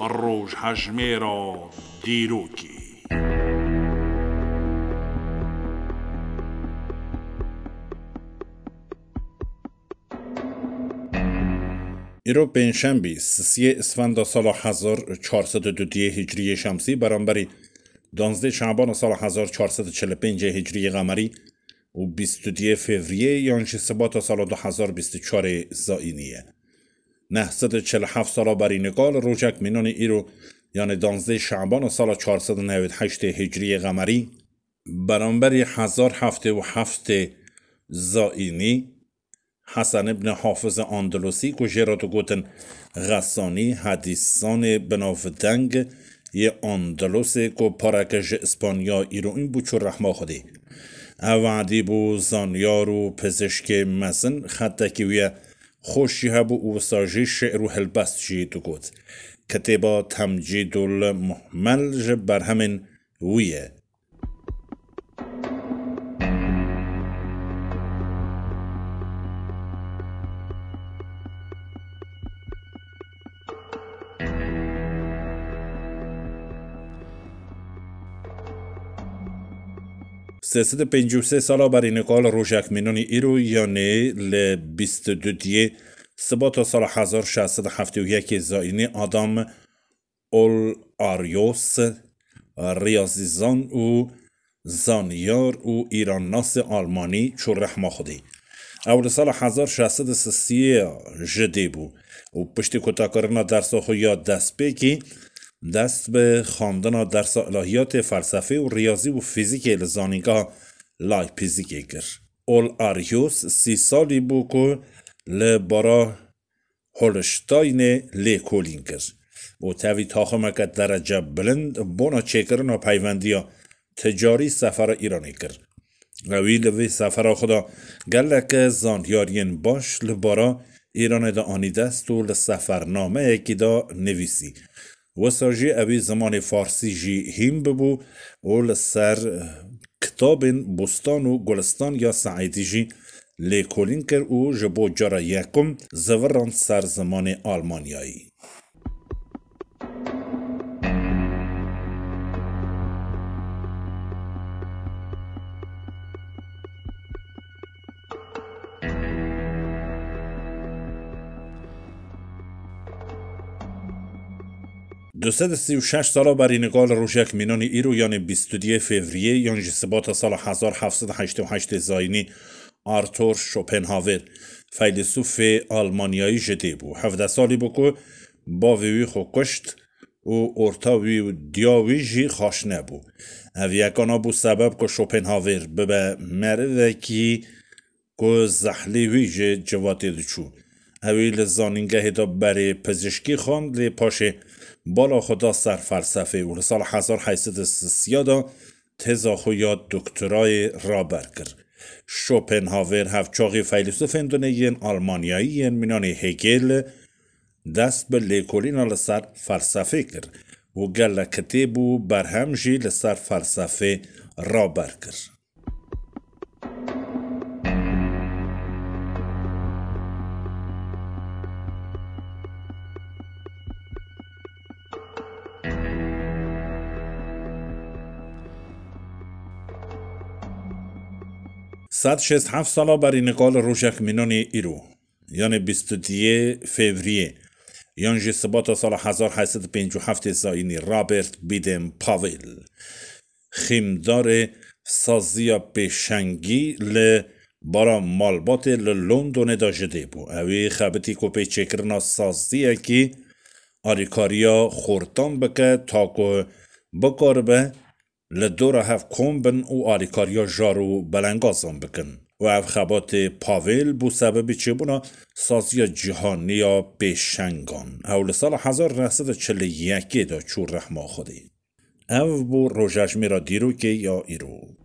روش هجمه را دیروکی. ایرو پنجشنبه 3 اسفند سال 1402 هجری شمسی برابر 12 شعبان سال 1445 هجری قمری و 22 فوریه یانش سبات سال 2024 زائینیه. 947 سال برای نقال روزک مینون ایرو یعنی 12 شعبان سال 498 هجری قمری برابر 1077 زائینی حسن ابن حافظ اندلسی که جراتو گوتن غسانی حدیثان بناودنگ یه اندلسی که پارکش اسپانیا ایرو این بو چو رحمه خودی اوعدی بو زانیار و پزشک مزن خطکی ویه خوشی هبو او ساجی شعر و هلبست جی تو گوت کتبا تمجید المحمل جبر همین ویه. سیصد 53 سالا برای نقال روزک مینون ایرو یعنی ل 22 سبات سال 1671 زائینی آدم اول آریوس ریاضیزان و زانیار و ایرانناس آلمانی چو رحمه خودی اول سال 1630 جدی بو و پشتی کتا کرنا درس خویا دست بکی دست به خواندن درس الهیات فلسفه و ریاضی و فیزیک لزانیگاه لایپزیگ گر. اول آریوس 30 سالی بو که لبارا هولشتاین لیکولین گر و تاوی تاخمکت درجه بلند بونا چکرنا پیوندیا تجاری سفر ایرانی گر. اوی لوی سفر خدا گلک زانیارین باش لبارا ایران دا آنی دست و لسفرنامه اکی دا نویسی و ساجی اوی زمان فارسی جی هیم ببو و لسر کتاب بستان و گلستان یا سعیدی جی لیکولین کر و جبو جارا یکم زوران سر زمان آلمانیایی. دوصد 36 سالا برای نقال روزک مینون ایرو یعنی 22 فوریه یعنی سبات سال 1788 زائینی آرتور شوپنهاور فیلسوف آلمانیایی جدی بو 17 سالی بو که با وی خو کشت و ارتاوی و دیاوی جی خاش نبو او یکانا بو سبب که شوپنهاور ببه مرده کی که زحلی وی جی جواتی دچو اوی لزانینگه دا برای پزشکی خواند لی پاشه بالا خدا سر فلسفه و سال 1830 دا تزا خویا دکترای را برگر. شوپنهاور هفچاقی فیلسوف اندونیین آلمانیایی مینان هگل دست به لیکولین لسر فلسفه کر و گل کتیبو برهم جی لسر فلسفه را برگر. صد 67 سالا برای نقال روزک مینون ایرو یعنی 22 فوریه یعنی سبات سال 1857 زائینی رابرت بیدن پاویل خیمدار سازیا پیشنگی بارا مالبات لندن دا جده بو اوی خبتی کو پیچکرنا سازیه کی آریکاریا خورتان بکه تاکو بکاربه لدور هف کومبن و آریکاریا جارو بلنگازان بکن و اف خبات پاویل بو سبب چه بونا سازی جهانی یا پیشنگان اول سال 1941 دا چور رحمه خودی او بو روژش میرا دیرو که یا ایرو